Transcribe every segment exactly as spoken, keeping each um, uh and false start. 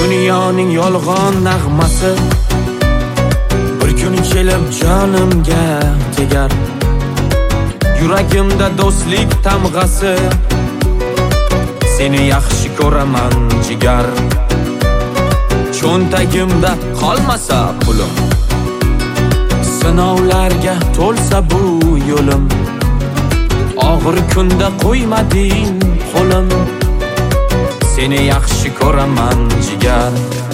dunyoning yolg'on nag'masi bir kun kelib jonimga tegar. Yuragimda do'stlik tamg'asi, seni yaxshi ko'raman jigar. Cho'ntagimda qolmasa pulim, sinovlarga to'lsa bu yo'lim. Og'ir kunda qo'ymading qo'lim, seni yaxshi ko'raman jigar.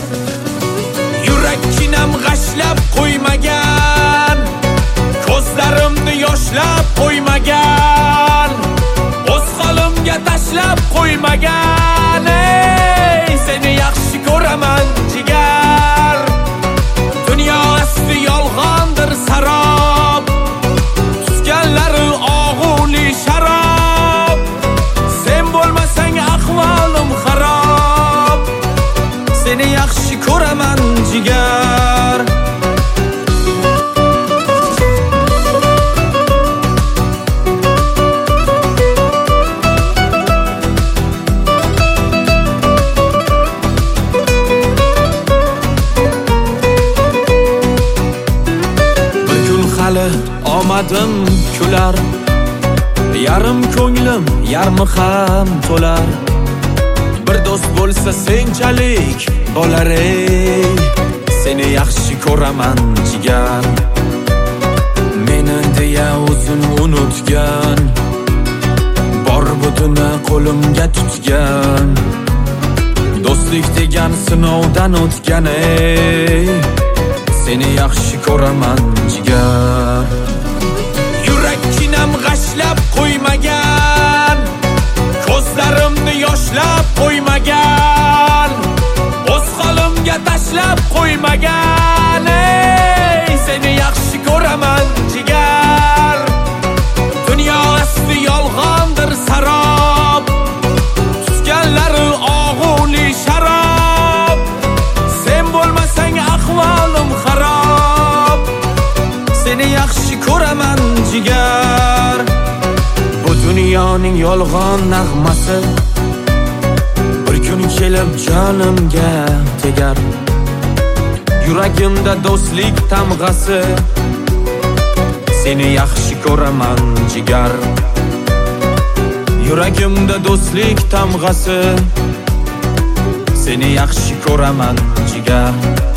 Yurakkinam g'ashlab qo'ymagan, ko'zlarimni yoshlab qo'ymagan, o'z holimga tashlab qo'ymagan. Ey, seni yaxshi ko'raman jigar. Dunyo asli yolg'ondir sarob, tutganlari og'uli sharob. Sen bo'lmasang ahvolim xarob, seni yaxshi ko'raman jigar. Omadim kular, yarim ko'nglim yarmi ham to'lar. Bir do'st bo'lsa senchalik bo'lar ey, seni yaxshi ko'raman jigar. Meni deya o'zin unutgan, bor budini qo'limga tutgan. Do'stlik degan sinovdan o'tgan ey, seni yaxshi ko'raman jigar. Yurakkinam g'ashlab qo'ymagan, ko'zlarimni yoshlab qo'ymagan, o'z holimga tashlab qo'ymagan. Ey, seni yaxshi ko'raman jigar. Dunyo asli yolg'ondir sarob, tutganlari og'uli sharob. Sen bo'lmasang ahvolim xarob, seni yaxshi ko'raman jigar. Bu dunyoning yolg'on nag'masi bir kun kelib jonimga tegar. Yuragimda do'stlik tamg'asi, seni yaxshi ko'raman jigar. Yuragimda do'stlik tamg'asi, seni yaxshi ko'raman jigar.